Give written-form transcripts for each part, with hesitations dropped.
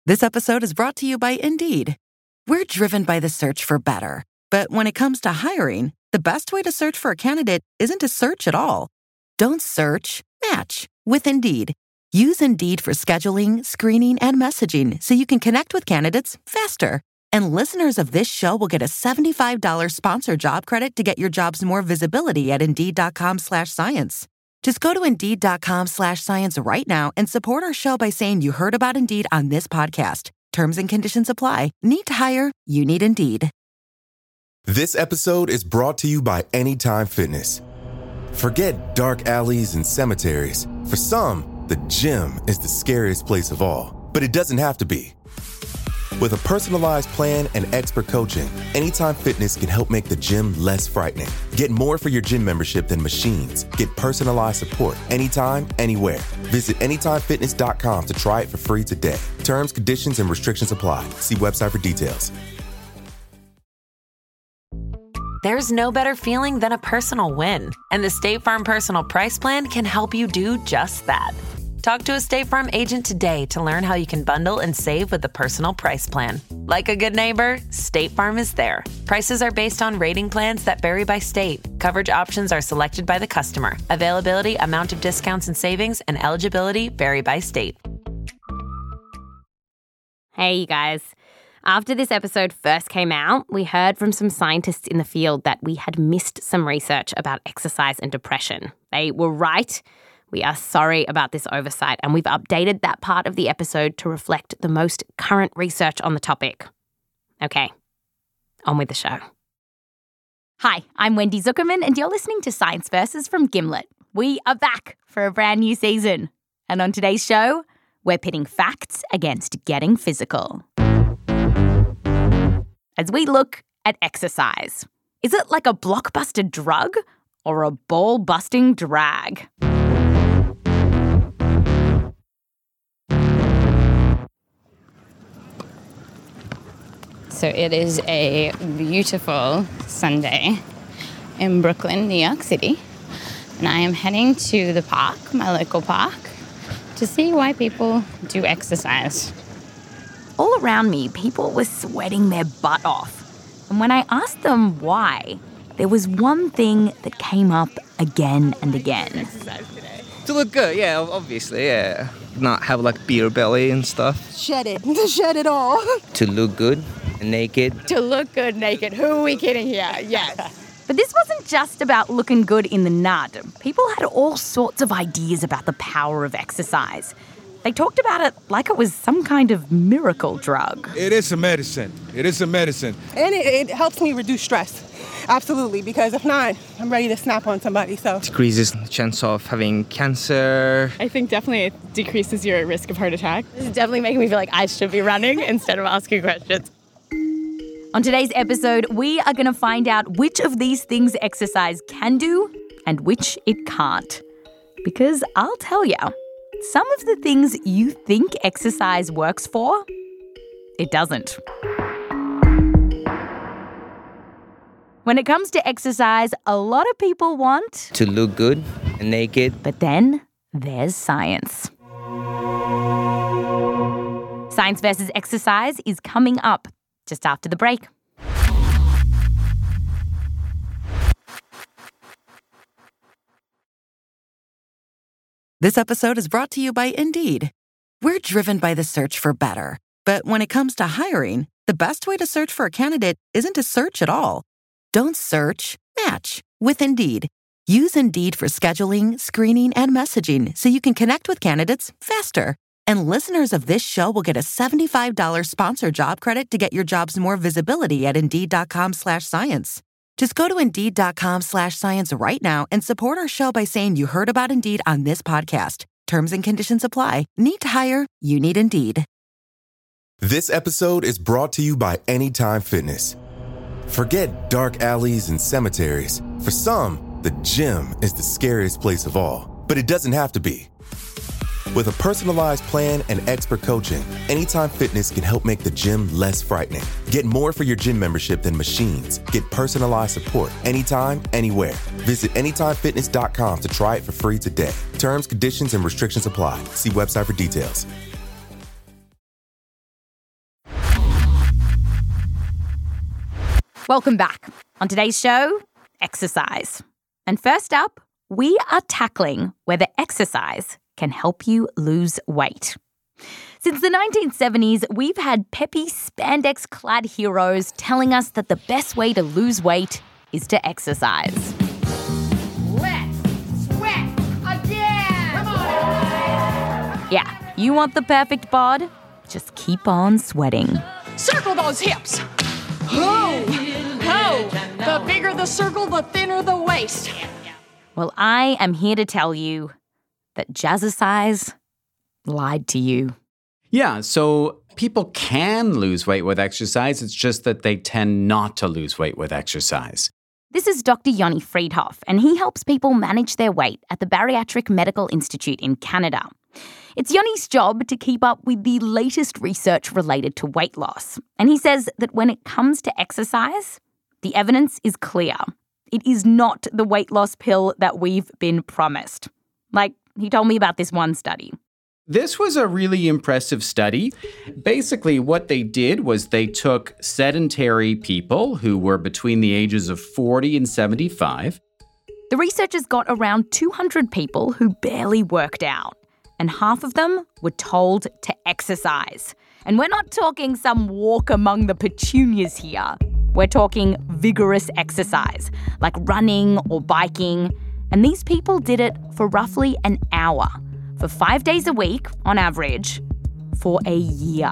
This episode is brought to you by Indeed. We're driven by the search for better. But when it comes to hiring, the best way to search for a candidate isn't to search at all. Don't search, match with Indeed. Use Indeed for scheduling, screening, and messaging so you can connect with candidates faster. And listeners of this show will get a $75 sponsored job credit to get your jobs more visibility at Indeed.com/science. Just go to Indeed.com/science right now and support our show by saying you heard about Indeed on this podcast. Terms and conditions apply. Need to hire? You need Indeed. This episode is brought to you by Anytime Fitness. Forget dark alleys and cemeteries. For some, the gym is the scariest place of all. But it doesn't have to be. With a personalized plan and expert coaching, Anytime Fitness can help make the gym less frightening. Get more for your gym membership than machines. Get personalized support anytime, anywhere. Visit AnytimeFitness.com to try it for free today. Terms, conditions, and restrictions apply. See website for details. There's no better feeling than a personal win, and the State Farm Personal Price Plan can help you do just that. Talk to a State Farm agent today to learn how you can bundle and save with the Personal Price Plan. Like a good neighbor, State Farm is there. Prices are based on rating plans that vary by state. Coverage options are selected by the customer. Availability, amount of discounts and savings, and eligibility vary by state. Hey, you guys. After this episode first came out, we heard from some scientists in the field that we had missed some research about exercise and depression. They were right. We are sorry about this oversight, and we've updated that part of the episode to reflect the most current research on the topic. Okay, on with the show. Hi, I'm Wendy Zuckerman, and you're listening to Science Versus from Gimlet. We are back for a brand new season. And on today's show, we're pitting facts against getting physical. As we look at exercise, is it like a blockbuster drug or a ball-busting drag? So it is a beautiful Sunday in Brooklyn, New York City. And I am heading to the park, my local park, to see why people do exercise. All around me, people were sweating their butt off. And when I asked them why, there was one thing that came up again and again. To look good, yeah, obviously, yeah. Not have like beer belly and stuff. Shed it. Shed it all. To look good, naked. To look good naked. Who are we kidding here? Yes. But this wasn't just about looking good in the nud. People had all sorts of ideas about the power of exercise. They talked about it like it was some kind of miracle drug. It is a medicine. It is a medicine. And it helps me reduce stress. Absolutely, because if not, I'm ready to snap on somebody, so. Decreases the chance of having cancer. I think definitely it decreases your risk of heart attack. This is definitely making me feel like I should be running instead of asking questions. On today's episode, we are going to find out which of these things exercise can do and which it can't. Because I'll tell you, some of the things you think exercise works for, it doesn't. When it comes to exercise, a lot of people want To look good, naked. But then there's science. Science versus exercise is coming up just after the break. This episode is brought to you by Indeed. We're driven by the search for better. But when it comes to hiring, the best way to search for a candidate isn't to search at all. Don't search, match with Indeed. Use Indeed for scheduling, screening, and messaging so you can connect with candidates faster. And listeners of this show will get a $75 sponsored job credit to get your jobs more visibility at Indeed.com/science. Just go to Indeed.com/science right now and support our show by saying you heard about Indeed on this podcast. Terms and conditions apply. Need to hire? You need Indeed. This episode is brought to you by Anytime Fitness. Forget dark alleys and cemeteries. For some, the gym is the scariest place of all. But it doesn't have to be. With a personalized plan and expert coaching, Anytime Fitness can help make the gym less frightening. Get more for your gym membership than machines. Get personalized support anytime, anywhere. Visit AnytimeFitness.com to try it for free today. Terms, conditions, and restrictions apply. See website for details. Welcome back. On today's show, exercise. And first up, we are tackling whether exercise can help you lose weight. Since the 1970s, we've had peppy spandex-clad heroes telling us that the best way to lose weight is to exercise. Let's sweat again! Come on! Yeah, you want the perfect bod? Just keep on sweating. Circle those hips! Ho! Ho! The bigger the circle, the thinner the waist. Well, I am here to tell you that Jazzercise lied to you. Yeah, so people can lose weight with exercise. It's just that they tend not to lose weight with exercise. This is Dr. Yoni Friedhoff, and he helps people manage their weight at the Bariatric Medical Institute in Canada. It's Yoni's job to keep up with the latest research related to weight loss. And he says that when it comes to exercise, the evidence is clear. It is not the weight loss pill that we've been promised. Like, he told me about this one study. This was a really impressive study. Basically, what they did was they took sedentary people who were between the ages of 40 and 75. The researchers got around 200 people who barely worked out, and half of them were told to exercise. And we're not talking some walk among the petunias here. We're talking vigorous exercise, like running or biking. And these people did it for roughly an hour, for 5 days a week on average, for a year.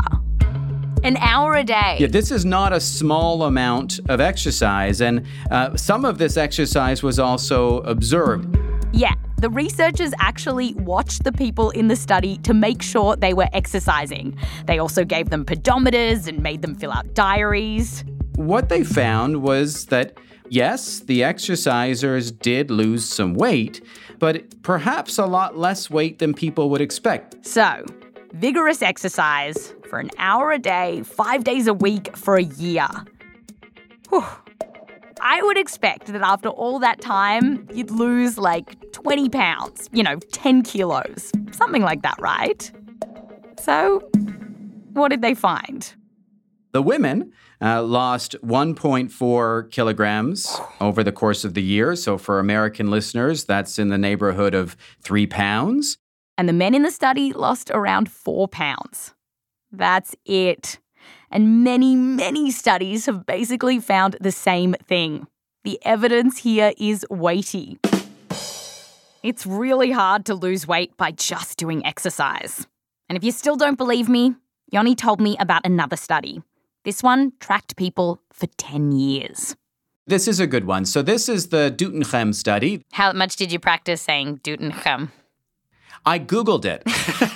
An hour a day. Yeah, this is not a small amount of exercise, and some of this exercise was also observed. Yeah, the researchers actually watched the people in the study to make sure they were exercising. They also gave them pedometers and made them fill out diaries. What they found was that, yes, the exercisers did lose some weight, but perhaps a lot less weight than people would expect. So, vigorous exercise for an hour a day, 5 days a week for a year. Whew. I would expect that after all that time, you'd lose like 20 pounds, 10 kilos, something like that, right? So, what did they find? The women lost 1.4 kilograms over the course of the year. So for American listeners, that's in the neighborhood of 3 pounds. And the men in the study lost around 4 pounds. That's it. And many, many studies have basically found the same thing. The evidence here is weighty. It's really hard to lose weight by just doing exercise. And if you still don't believe me, Yoni told me about another study. This one tracked people for 10 years. This is a good one. So this is the Doetinchem study. How much did you practice saying Doetinchem? I Googled it.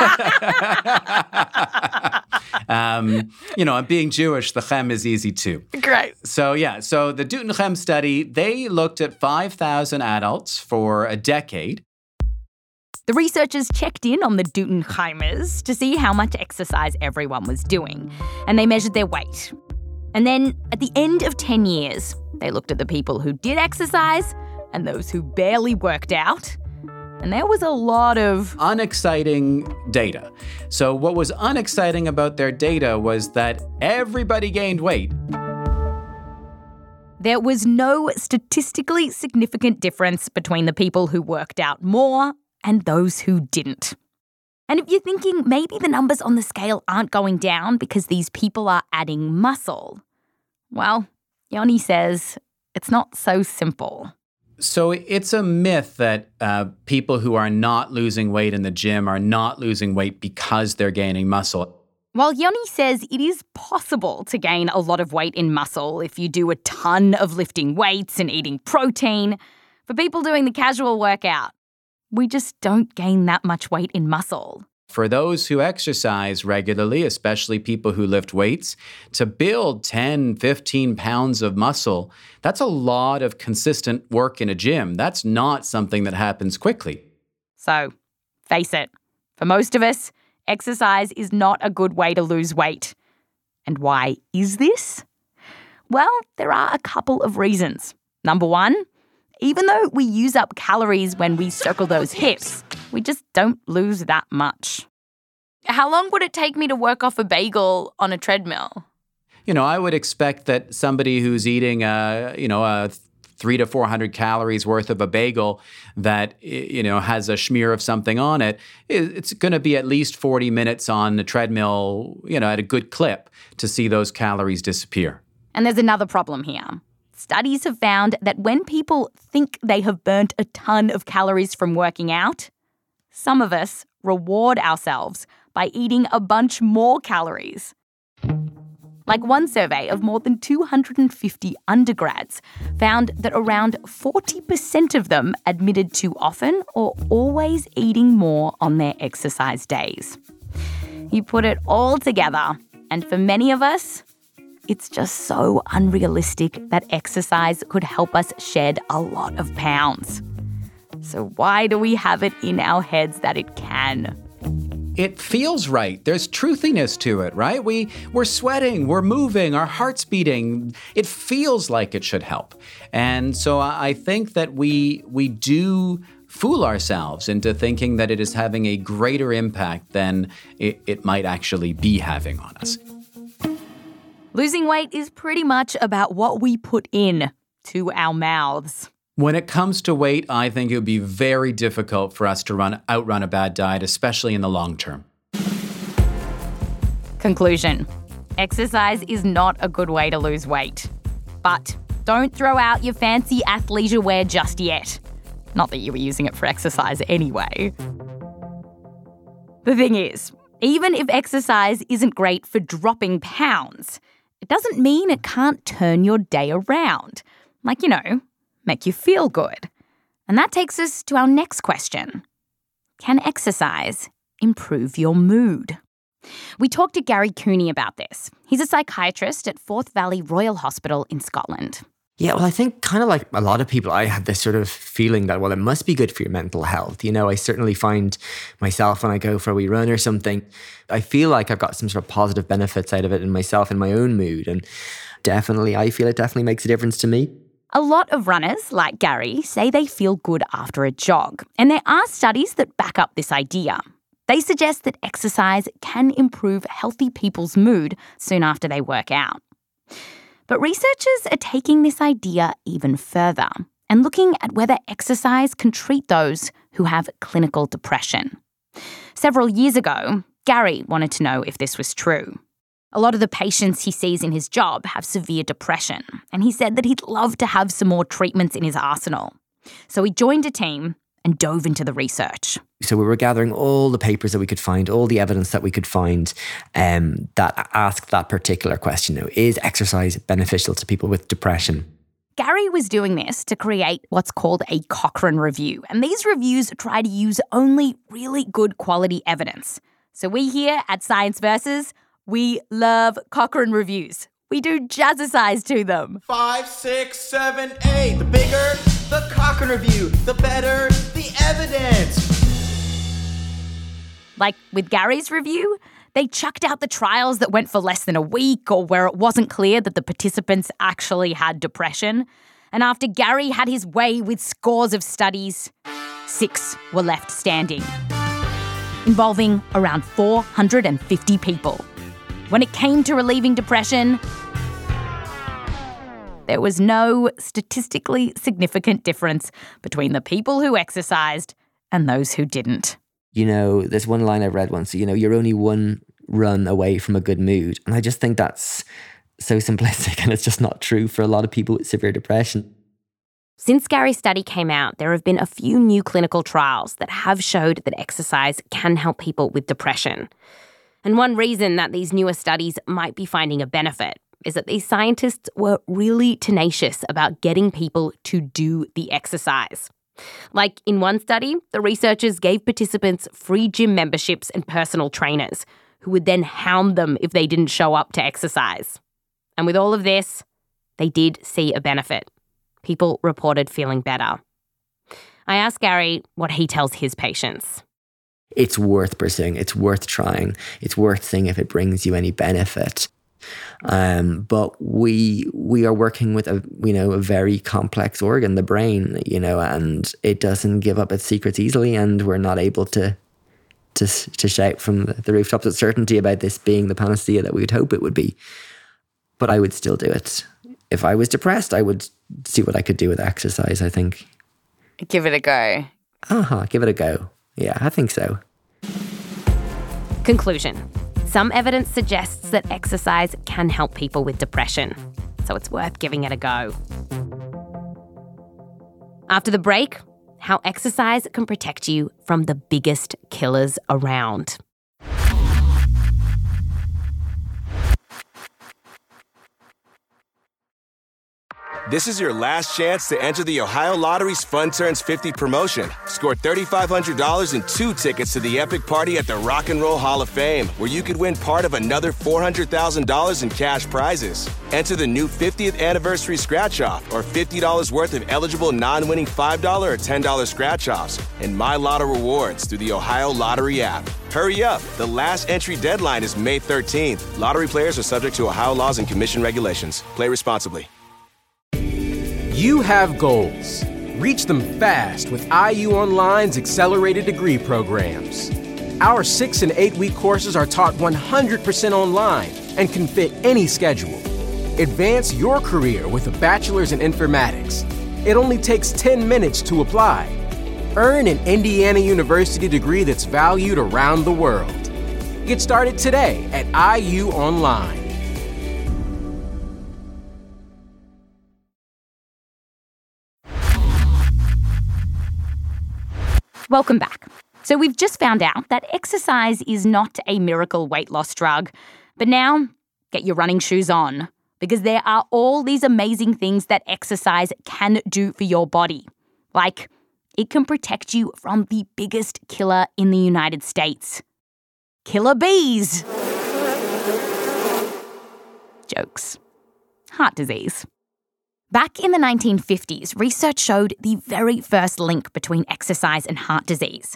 Being Jewish, the chem is easy too. Great. So the Doetinchem study, they looked at 5,000 adults for a decade. The researchers checked in on the Doetinchem to see how much exercise everyone was doing, and they measured their weight. And then, at the end of 10 years, they looked at the people who did exercise and those who barely worked out, and there was a lot of unexciting data. So what was unexciting about their data was that everybody gained weight. There was no statistically significant difference between the people who worked out more and those who didn't. And if you're thinking maybe the numbers on the scale aren't going down because these people are adding muscle, well, Yoni says it's not so simple. So it's a myth that people who are not losing weight in the gym are not losing weight because they're gaining muscle. While Yoni says it is possible to gain a lot of weight in muscle if you do a ton of lifting weights and eating protein, for people doing the casual workout, we just don't gain that much weight in muscle. For those who exercise regularly, especially people who lift weights, to build 10, 15 pounds of muscle, that's a lot of consistent work in a gym. That's not something that happens quickly. So, face it, for most of us, exercise is not a good way to lose weight. And why is this? Well, there are a couple of reasons. Number one, even though we use up calories when we circle those hips, we just don't lose that much. How long would it take me to work off a bagel on a treadmill? I would expect that somebody who's eating, a 300 to 400 calories worth of a bagel that, has a smear of something on it, it's going to be at least 40 minutes on the treadmill, at a good clip to see those calories disappear. And there's another problem here. Studies have found that when people think they have burnt a ton of calories from working out, some of us reward ourselves by eating a bunch more calories. Like one survey of more than 250 undergrads found that around 40% of them admitted to often or always eating more on their exercise days. You put it all together, and for many of us, it's just so unrealistic that exercise could help us shed a lot of pounds. So why do we have it in our heads that it can? It feels right. There's truthiness to it, right? We're sweating, we're moving, our heart's beating. It feels like it should help. And so I think that we do fool ourselves into thinking that it is having a greater impact than it might actually be having on us. Losing weight is pretty much about what we put in to our mouths. When it comes to weight, I think it would be very difficult for us to outrun a bad diet, especially in the long term. Conclusion. Exercise is not a good way to lose weight. But don't throw out your fancy athleisure wear just yet. Not that you were using it for exercise anyway. The thing is, even if exercise isn't great for dropping pounds, it doesn't mean it can't turn your day around. Like, make you feel good. And that takes us to our next question. Can exercise improve your mood? We talked to Gary Cooney about this. He's a psychiatrist at Forth Valley Royal Hospital in Scotland. Yeah, well, I think kind of like a lot of people, I had this sort of feeling that, well, it must be good for your mental health. I certainly find myself when I go for a wee run or something, I feel like I've got some sort of positive benefits out of it in myself and my own mood. And I feel it definitely makes a difference to me. A lot of runners, like Gary, say they feel good after a jog. And there are studies that back up this idea. They suggest that exercise can improve healthy people's mood soon after they work out. But researchers are taking this idea even further and looking at whether exercise can treat those who have clinical depression. Several years ago, Gary wanted to know if this was true. A lot of the patients he sees in his job have severe depression, and he said that he'd love to have some more treatments in his arsenal. So he joined a team and dove into the research. So we were gathering all the papers that we could find, all the evidence that we could find that asked that particular question. Is exercise beneficial to people with depression? Gary was doing this to create what's called a Cochrane review, and these reviews try to use only really good quality evidence. So we here at Science Versus, we love Cochrane reviews. We do jazzercise to them. 5, 6, 7, 8. The bigger the Cochrane review, the better the evidence. Like with Gary's review, they chucked out the trials that went for less than a week or where it wasn't clear that the participants actually had depression. And after Gary had his way with scores of studies, 6 were left standing, involving around 450 people. When it came to relieving depression, there was no statistically significant difference between the people who exercised and those who didn't. There's one line I read once, you're only one run away from a good mood. And I just think that's so simplistic, and it's just not true for a lot of people with severe depression. Since Gary's study came out, there have been a few new clinical trials that have showed that exercise can help people with depression. And one reason that these newer studies might be finding a benefit is that these scientists were really tenacious about getting people to do the exercise. Like in one study, the researchers gave participants free gym memberships and personal trainers who would then hound them if they didn't show up to exercise. And with all of this, they did see a benefit. People reported feeling better. I asked Gary what he tells his patients. It's worth pursuing. It's worth trying. It's worth seeing if it brings you any benefit. But we are working with a very complex organ, the brain, and it doesn't give up its secrets easily, and we're not able to shout from the rooftops with certainty about this being the panacea that we would hope it would be. but I would still do it. If I was depressed, I would see what I could do with exercise, I think. Give it a go. Give it a go. Yeah, I think so. Conclusion. Some evidence suggests that exercise can help people with depression, so it's worth giving it a go. After the break, how exercise can protect you from the biggest killers around. This is your last chance to enter the Ohio Lottery's Fun Turns 50 promotion. Score $3,500 and 2 tickets to the epic party at the Rock and Roll Hall of Fame, where you could win part of another $400,000 in cash prizes. Enter the new 50th anniversary scratch-off or $50 worth of eligible non-winning $5 or $10 scratch-offs and My Lotto rewards through the Ohio Lottery app. Hurry up. The last entry deadline is May 13th. Lottery players are subject to Ohio laws and commission regulations. Play responsibly. You have goals. Reach them fast with IU Online's accelerated degree programs. Our 6- and 8-week courses are taught 100% online and can fit any schedule. Advance your career with a bachelor's in informatics. It only takes 10 minutes to apply. Earn an Indiana University degree that's valued around the world. Get started today at IU Online. Welcome back. So we've just found out that exercise is not a miracle weight loss drug. But now, get your running shoes on, because there are all these amazing things that exercise can do for your body. Like, it can protect you from the biggest killer in the United States. Killer bees. Jokes. Heart disease. Back in the 1950s, research showed the very first link between exercise and heart disease.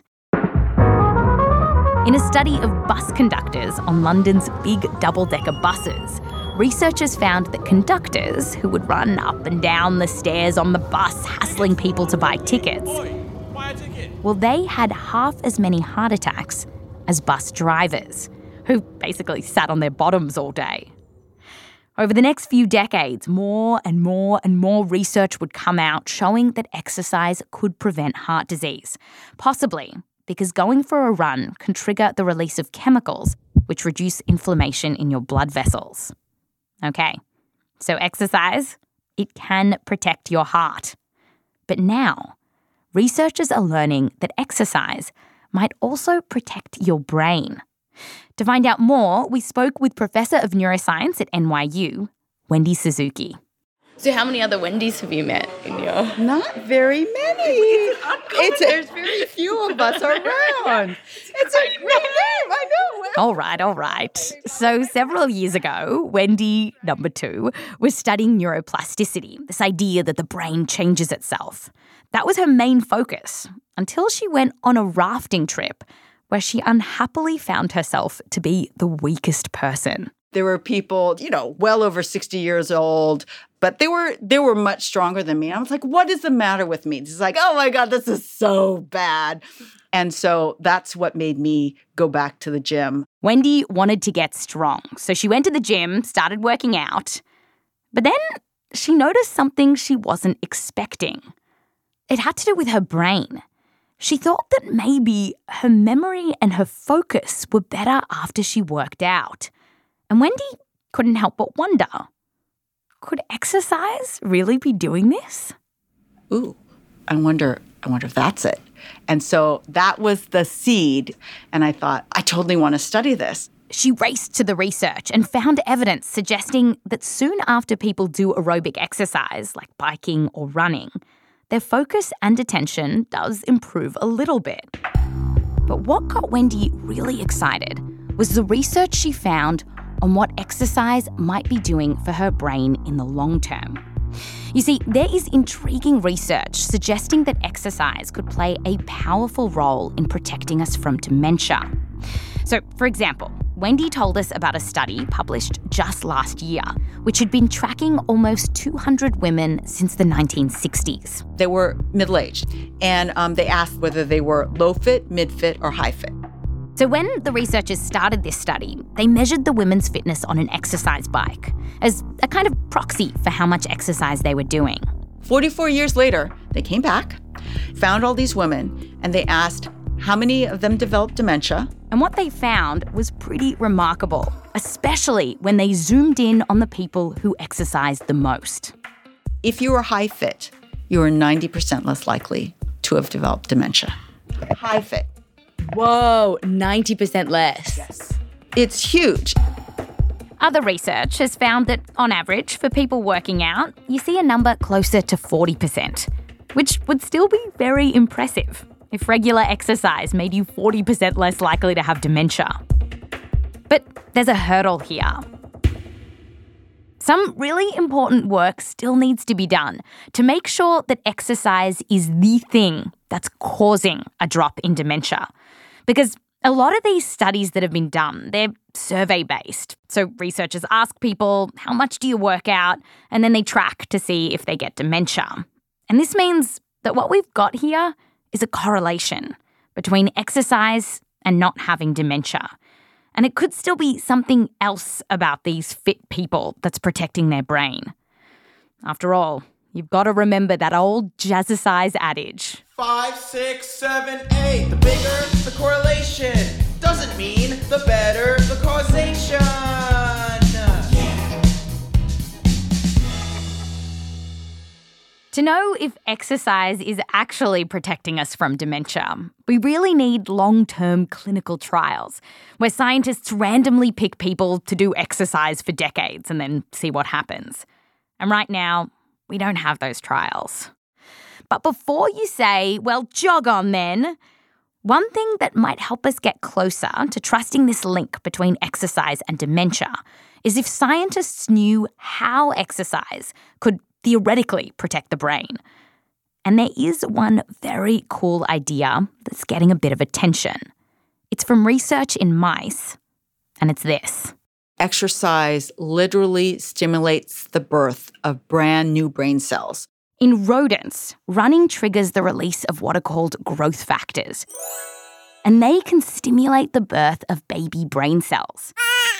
In a study of bus conductors on London's big double-decker buses, researchers found that conductors who would run up and down the stairs on the bus hassling people to buy tickets, well, they had half as many heart attacks as bus drivers, who basically sat on their bottoms all day. Over the next few decades, more and more and more research would come out showing that exercise could prevent heart disease, possibly because going for a run can trigger the release of chemicals which reduce inflammation in your blood vessels. Okay, so exercise, it can protect your heart. But now, researchers are learning that exercise might also protect your brain. To find out more, we spoke with Professor of Neuroscience at NYU, Wendy Suzuki. So how many other Wendy's have you met in your... Not very many. There's very few of us around. It's a great name, I know. All right. So several years ago, Wendy, number 2, was studying neuroplasticity, this idea that the brain changes itself. That was her main focus, until she went on a rafting trip where she unhappily found herself to be the weakest person. There were people, well over 60 years old, but they were much stronger than me. I was like, what is the matter with me? It's like, oh my God, this is so bad. And so that's what made me go back to the gym. Wendy wanted to get strong, so she went to the gym, started working out. But then she noticed something she wasn't expecting. It had to do with her brain. She thought that maybe her memory and her focus were better after she worked out. And Wendy couldn't help but wonder, could exercise really be doing this? Ooh, I wonder if that's it. And so that was the seed. And I thought, I totally want to study this. She raced to the research and found evidence suggesting that soon after people do aerobic exercise, like biking or running, their focus and attention does improve a little bit. But what got Wendy really excited was the research she found on what exercise might be doing for her brain in the long term. You see, there is intriguing research suggesting that exercise could play a powerful role in protecting us from dementia. So, for example, Wendy told us about a study published just last year, which had been tracking almost 200 women since the 1960s. They were middle-aged, and they asked whether they were low-fit, mid-fit, or high-fit. So when the researchers started this study, they measured the women's fitness on an exercise bike as a kind of proxy for how much exercise they were doing. 44 years later, they came back, found all these women, and they asked how many of them developed dementia. And what they found was pretty remarkable, especially when they zoomed in on the people who exercised the most. If you were high fit, you were 90% less likely to have developed dementia. High fit. Whoa, 90% less. Yes. It's huge. Other research has found that, on average, for people working out, you see a number closer to 40%, which would still be very impressive if regular exercise made you 40% less likely to have dementia. But there's a hurdle here. Some really important work still needs to be done to make sure that exercise is the thing that's causing a drop in dementia. Because a lot of these studies that have been done, they're survey-based. So researchers ask people, how much do you work out? And then they track to see if they get dementia. And this means that what we've got here is a correlation between exercise and not having dementia. And it could still be something else about these fit people that's protecting their brain. After all, you've got to remember that old jazzercise adage. 5, 6, 7, 8. The bigger the correlation doesn't mean the better the causation. To know if exercise is actually protecting us from dementia, we really need long-term clinical trials where scientists randomly pick people to do exercise for decades and then see what happens. And right now, we don't have those trials. But before you say, well, jog on then, one thing that might help us get closer to trusting this link between exercise and dementia is if scientists knew how exercise could theoretically protect the brain. And there is one very cool idea that's getting a bit of attention. It's from research in mice, and it's this. Exercise literally stimulates the birth of brand new brain cells. In rodents, running triggers the release of what are called growth factors. And they can stimulate the birth of baby brain cells.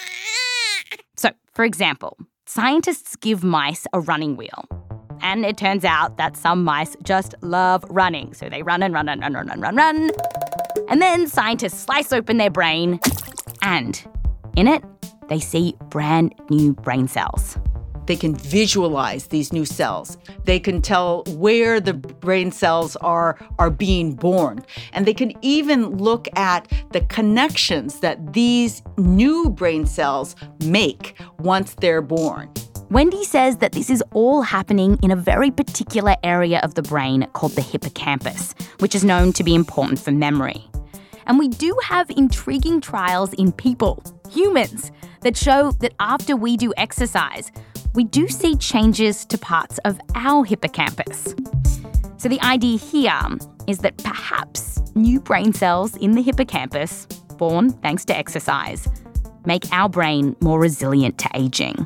So, for example, scientists give mice a running wheel. And it turns out that some mice just love running. So they run and run and run and run and run. And then scientists slice open their brain. And in it, they see brand new brain cells. They can visualize these new cells. They can tell where the brain cells are being born. And they can even look at the connections that these new brain cells make once they're born. Wendy says that this is all happening in a very particular area of the brain called the hippocampus, which is known to be important for memory. And we do have intriguing trials in people, humans, that show that after we do exercise, we do see changes to parts of our hippocampus. So the idea here is that perhaps new brain cells in the hippocampus, born thanks to exercise, make our brain more resilient to aging.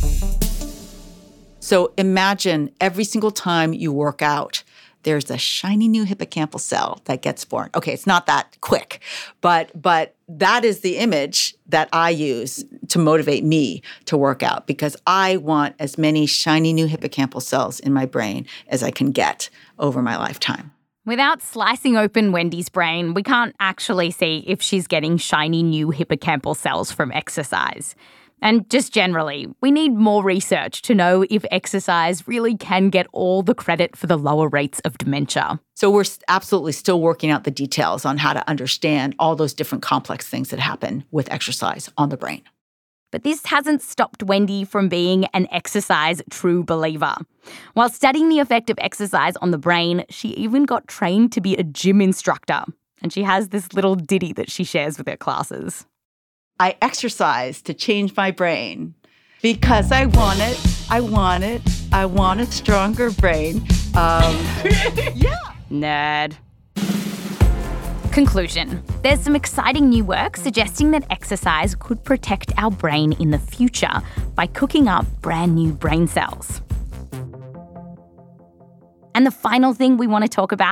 So imagine every single time you work out, there's a shiny new hippocampal cell that gets born. Okay, it's not that quick, but that is the image that I use to motivate me to work out because I want as many shiny new hippocampal cells in my brain as I can get over my lifetime. Without slicing open Wendy's brain, we can't actually see if she's getting shiny new hippocampal cells from exercise. And just generally, we need more research to know if exercise really can get all the credit for the lower rates of dementia. So we're absolutely still working out the details on how to understand all those different complex things that happen with exercise on the brain. But this hasn't stopped Wendy from being an exercise true believer. While studying the effect of exercise on the brain, she even got trained to be a gym instructor. And she has this little ditty that she shares with her classes. I exercise to change my brain because I want it. I want a stronger brain. Yeah. Nerd. Conclusion. There's some exciting new work suggesting that exercise could protect our brain in the future by cooking up brand new brain cells. And the final thing we want to talk about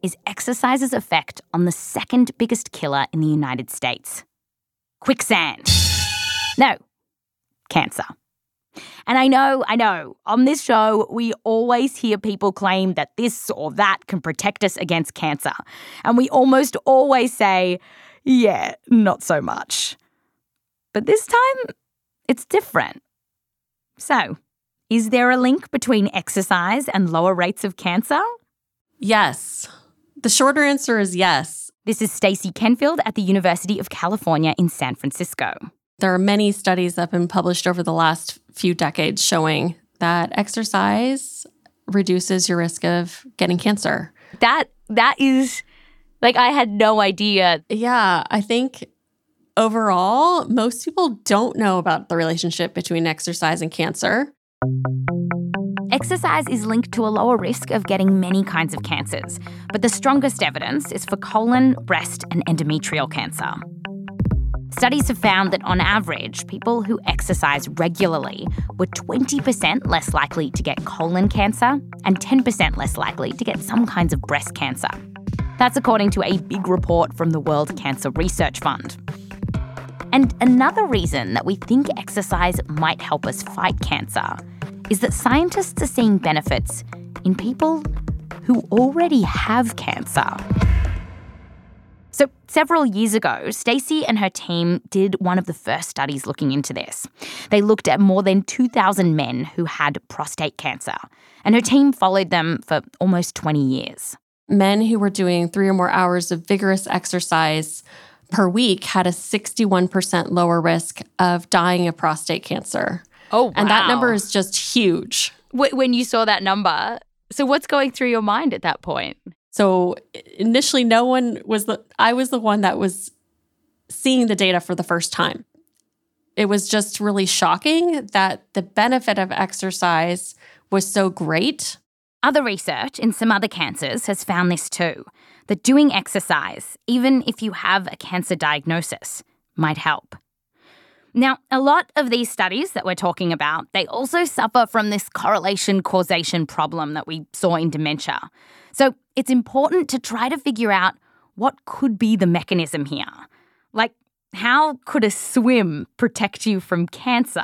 is exercise's effect on the second biggest killer in the United States. Quicksand. No, cancer. And I know, on this show, we always hear people claim that this or that can protect us against cancer. And we almost always say, yeah, not so much. But this time, it's different. So, is there a link between exercise and lower rates of cancer? Yes. The shorter answer is yes. This is Stacey Kenfield at the University of California in San Francisco. There are many studies that have been published over the last few decades showing that exercise reduces your risk of getting cancer. That is, like, I had no idea. Yeah, I think overall, most people don't know about the relationship between exercise and cancer. Exercise is linked to a lower risk of getting many kinds of cancers, but the strongest evidence is for colon, breast, and endometrial cancer. Studies have found that on average, people who exercise regularly were 20% less likely to get colon cancer and 10% less likely to get some kinds of breast cancer. That's according to a big report from the World Cancer Research Fund. And another reason that we think exercise might help us fight cancer is that scientists are seeing benefits in people who already have cancer. So several years ago, Stacey and her team did one of the first studies looking into this. They looked at more than 2,000 men who had prostate cancer, and her team followed them for almost 20 years. Men who were doing 3 or more hours of vigorous exercise per week had a 61% lower risk of dying of prostate cancer. Oh, wow. And that number is just huge. When you saw that number, so what's going through your mind at that point? So initially, I was the one that was seeing the data for the first time. It was just really shocking that the benefit of exercise was so great. Other research in some other cancers has found this too, that doing exercise, even if you have a cancer diagnosis, might help. Now, a lot of these studies that we're talking about, they also suffer from this correlation-causation problem that we saw in dementia. So it's important to try to figure out what could be the mechanism here. Like, how could a swim protect you from cancer?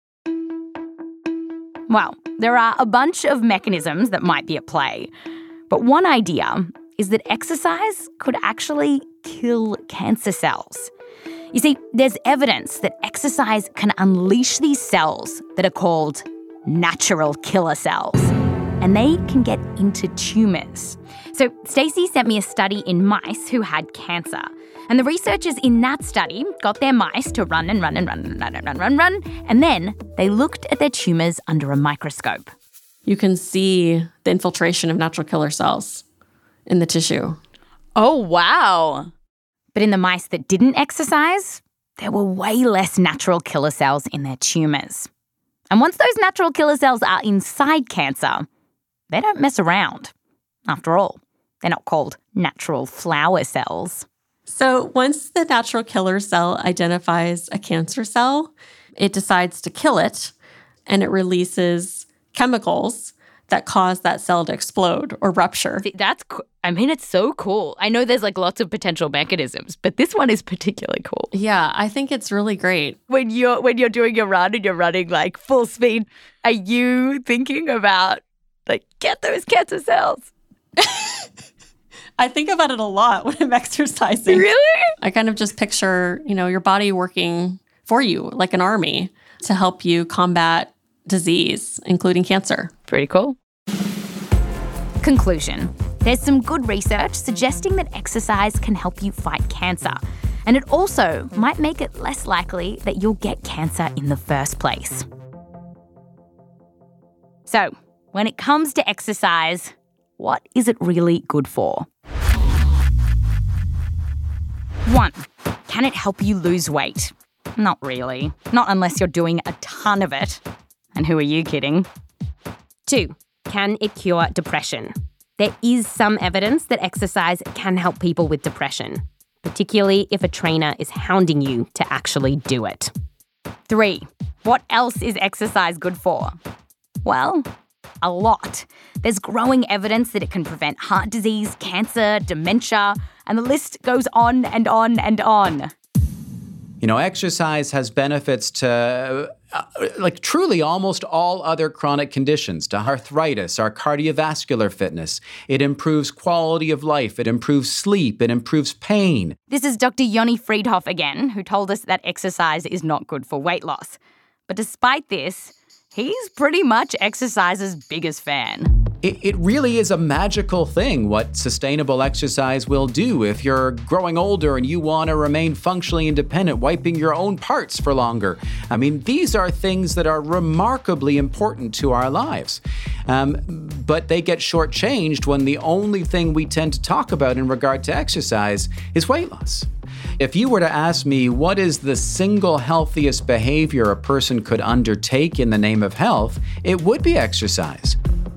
Well, there are a bunch of mechanisms that might be at play. But one idea is that exercise could actually kill cancer cells. You see, there's evidence that exercise can unleash these cells that are called natural killer cells, and they can get into tumours. So Stacey sent me a study in mice who had cancer, and the researchers in that study got their mice to run, and then they looked at their tumours under a microscope. You can see the infiltration of natural killer cells in the tissue. Oh, wow. But in the mice that didn't exercise, there were way less natural killer cells in their tumours. And once those natural killer cells are inside cancer, they don't mess around. After all, they're not called natural flower cells. So once the natural killer cell identifies a cancer cell, it decides to kill it, and it releases chemicals that cause that cell to explode or rupture. See, it's so cool. I know there's lots of potential mechanisms, but this one is particularly cool. Yeah, I think it's really great. When you're doing your run and you're running full speed, are you thinking about get those cancer cells? I think about it a lot when I'm exercising. Really? I kind of just picture, your body working for you like an army to help you combat disease, including cancer. Pretty cool. Conclusion. There's some good research suggesting that exercise can help you fight cancer. And it also might make it less likely that you'll get cancer in the first place. So, when it comes to exercise, what is it really good for? 1. Can it help you lose weight? Not really. Not unless you're doing a ton of it. And who are you kidding? 2. Can it cure depression? There is some evidence that exercise can help people with depression, particularly if a trainer is hounding you to actually do it. 3. What else is exercise good for? Well, a lot. There's growing evidence that it can prevent heart disease, cancer, dementia, and the list goes on and on and on. You know, exercise has benefits to truly almost all other chronic conditions, to arthritis, our cardiovascular fitness. It improves quality of life. It improves sleep. It improves pain. This is Dr. Yoni Friedhoff again, who told us that exercise is not good for weight loss. But despite this, he's pretty much exercise's biggest fan. It really is a magical thing what sustainable exercise will do if you're growing older and you want to remain functionally independent, wiping your own parts for longer. I mean, these are things that are remarkably important to our lives. But they get shortchanged when the only thing we tend to talk about in regard to exercise is weight loss. If you were to ask me what is the single healthiest behavior a person could undertake in the name of health, it would be exercise.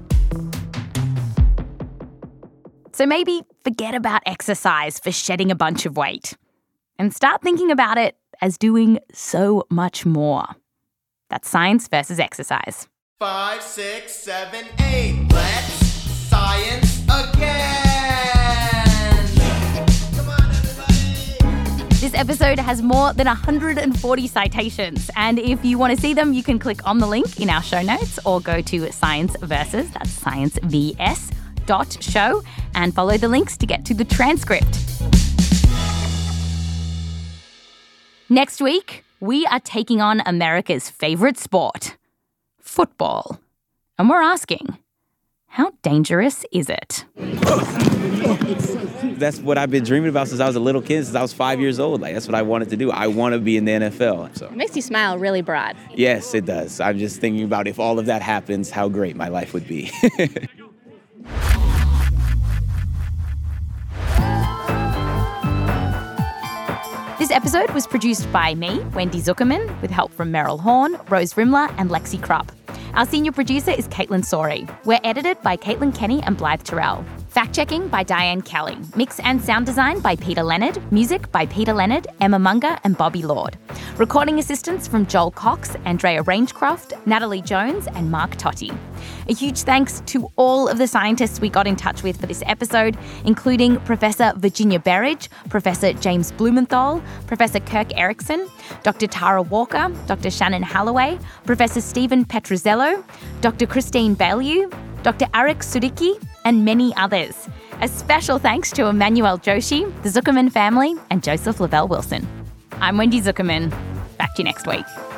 So maybe forget about exercise for shedding a bunch of weight and start thinking about it as doing so much more. That's Science versus Exercise. 5, 6, 7, 8. Let's science again. Come on, everybody. This episode has more than 140 citations, and if you want to see them, you can click on the link in our show notes or go to Science Versus, that's Science VS. .show and follow the links to get to the transcript. Next week, we are taking on America's favourite sport, football. And we're asking, how dangerous is it? That's what I've been dreaming about since I was a little kid, since I was 5 years old. Like, that's what I wanted to do. I want to be in the NFL. So. It makes you smile really broad. Yes, it does. I'm just thinking about if all of that happens, how great my life would be. This episode was produced by me, Wendy Zuckerman, with help from Meryl Horn, Rose Rimler, and Lexi Krupp. Our senior producer is Caitlin Sori. We're edited by Caitlin Kenny and Blythe Terrell. Fact-checking by Diane Kelly. Mix and sound design by Peter Leonard. Music by Peter Leonard, Emma Munger, and Bobby Lord. Recording assistance from Joel Cox, Andrea Rangecroft, Natalie Jones, and Mark Totti. A huge thanks to all of the scientists we got in touch with for this episode, including Professor Virginia Berridge, Professor James Blumenthal, Professor Kirk Erickson, Dr. Tara Walker, Dr. Shannon Halloway, Professor Stephen Petruzzello, Dr. Christine Baillieu, Dr. Arik Sudicki, and many others. A special thanks to Emmanuel Joshi, the Zuckerman family, and Joseph Lavelle Wilson. I'm Wendy Zuckerman. Back to you next week.